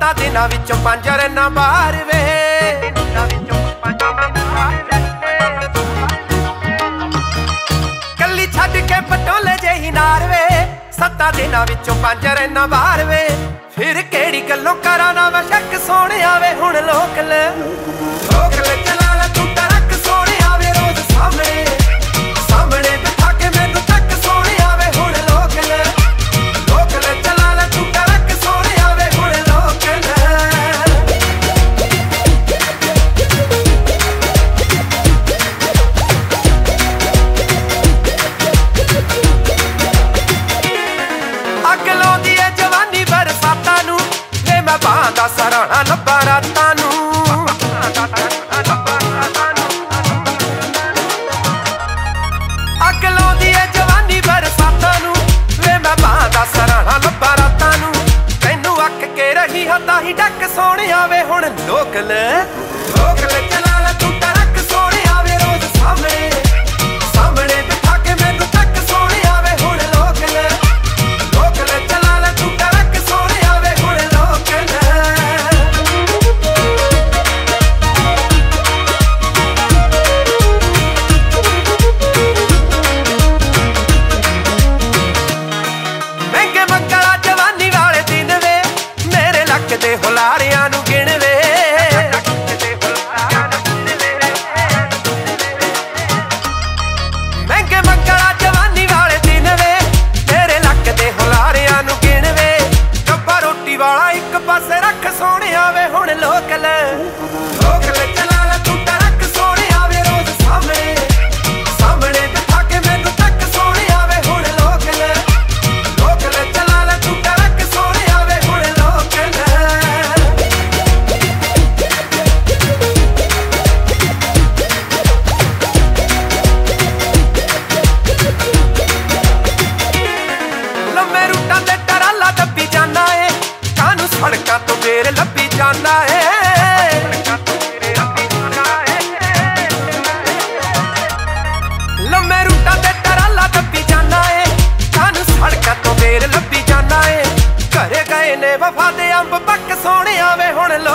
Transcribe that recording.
7 ਦਿਨਾਂ ਵਿੱਚੋਂ 5 ਰੰਨਾ ਬਾਹਰ ਵੇ। ਕੱਲੀ ਛੱਡ ਕੇ ਪਟੋਲੇ ਜਿਹੀ ਨਾਰ ਵੇ। 7 ਦਿਨਾਂ ਵਿੱਚੋਂ 5 ਰੰਨਾ ਬਾਹਰ ਵੇ। ਫਿਰ ਕਿਹੜੀ ਗੱਲੋਂ ਕਰਾਂ ਨਾ ਮੈਂ ਸ਼ੱਕ ਸੋਹਣਿਆ ਵੇ। ਹੁਣ ਲੋਕ ਲੈ ਚਲਾ ਲੈ ਤੂੰ ਤਾਂ ਰੱਖ ਸੋਹਣਿਆ ਵੇ। ਰੋਜ਼ ਸਾਹਮਣੇ ਬਿਠਾ ਕੇ ਮੈਨੂੰ ਤੱਕ ਸੋਹਣਿਆ ਵੇ। ਹੁਣ ਲੋਕ ਲੈ ਚਲਾ ਲੈ ਤੂੰ ਤਾਂ ਰੱਖ ਸੋਹਣਿਆ ਵੇ। ਹੁਣ ਲੋਕ ਅੱਗ ਲਾਉਂਦੀ ਏ ਜਵਾਨੀ ਬਰਸਾਤਾਂ ਨੂੰ ਵੇ। ਮੈਂ ਬਾਹਾਂ ਦਾ ਸਰਾਣਾ ਲੱਭਾਂ ਰਾਤਾਂ ਨੂੰ। ਅੱਗ ਲਾਉਂਦੀ ਏ ਜਵਾਨੀ ਬਰਸਾਤਾਂ ਨੂੰ ਵੇ। ਮੈਂ ਬਾਹਾਂ ਦਾ ਸਰਾਣਾ ਲੱਭਾਂ ਰਾਤਾਂ ਨੂੰ। ਤੈਨੂੰ ਅੱਕ ਕੇ ਰਹੀ ਹੱਦਾਂ ਹੀ ਡੱਕ ਸੋਹਣਿਆ ਵੇ। ਹੁਣ ਲੋਕ ਲੈ ਚਲਾ ਲੈ ਤੂੰ ਤਾਂ ਰੱਖ ਸੋਹਣਿਆ ਵੇ। ਰੋਜ਼ ਸਾਹਮਣੇ ਬਿਠਾ ਕੇ ਮੈਨੂੰ ਤੱਕ ਸੋਹਣਿਆ ਵੇ। ਹੁਣ ਲੋਕ ਲੈ ਚਲਾ ਲੈ ਤੂੰ ਤਾਂ ਰੱਖ ਸੋਹਣਿਆ ਵੇ। ਹੁਣ ਲੋਕ ਮਹਿੰਗੇ ਮੰਗਲਾ ਜਵਾਨੀ ਵਾਲੇ ਦਿਨ ਵੇ। ਮੇਰੇ ਲੱਕ ਦੇ ਹੁਲਾਰਿਆਂ ਨੂੰ ਗਿਣ ਵੇ। ਮਹਿੰਗੇ ਮੰਗਲਾ ਜਵਾਨੀ ਵਾਲੇ ਦਿਨ ਵੇ। ਮੇਰੇ ਲੱਕ ਦੇ ਹੁਲਾਰਿਆਂ ਨੂੰ ਗਿਣ ਵੇ। ਡੱਬਾ ਰੋਟੀ ਵਾਲਾ ਇੱਕ ਪਾਸੇ ਰੱਖ ਸੋਹਣਿਆ ਵੇ। ਹੁਣ ਲੋਕ ਲੈ ਚਲਾ ਲੈ ਤੂੰ ਤਾਂ ਰੱਖ ਸੋਹਣਿਆ ਵੇ। ਰੋਜ਼ ਸਾਹਮਣੇ ਬਿਠਾ ਕੇ ਮੈਨੂੰ ਤੱਕ ਸੋਹਣਿਆ ਵੇ। ਹੁਣ ਲੋਕ ਲੈ ਚਲਾ ਲੈ ਤੂੰ ਤਾਂ ਰੱਖ ਸੋਹਣਿਆ ਵੇ। ਹੁਣ ਲੋਕ ਲੰਮੇ ਰੂਟਾਂ ਤੇ ਟਰਾਲਾ ਦੱਬੀ ਜਾਂਦਾ ਏ। ਕਾਹਨੂੰ ਸੜਕਾਂ ਤੋਂ ਬੇਰ ਲੱਭੀ ਜਾਂਦਾ ਏ। ਲੰਮੇ ਰੂਟਾਂ ਤੇ ਟਰਾਲਾ ਦੱਬੀ ਜਾਂਦਾ ਏ। ਕਾਹਨੂੰ ਸੜਕਾਂ ਤੋਂ ਬੇਰ ਲੱਭੀ ਜਾਂਦਾ ਏ। ਘਰੇ ਗਏ ਨੇ ਵਫਾ ਦੇ ਅੰਬ ਪੱਕ ਸੋਹਣਿਆ ਵੇ। ਹੁਣ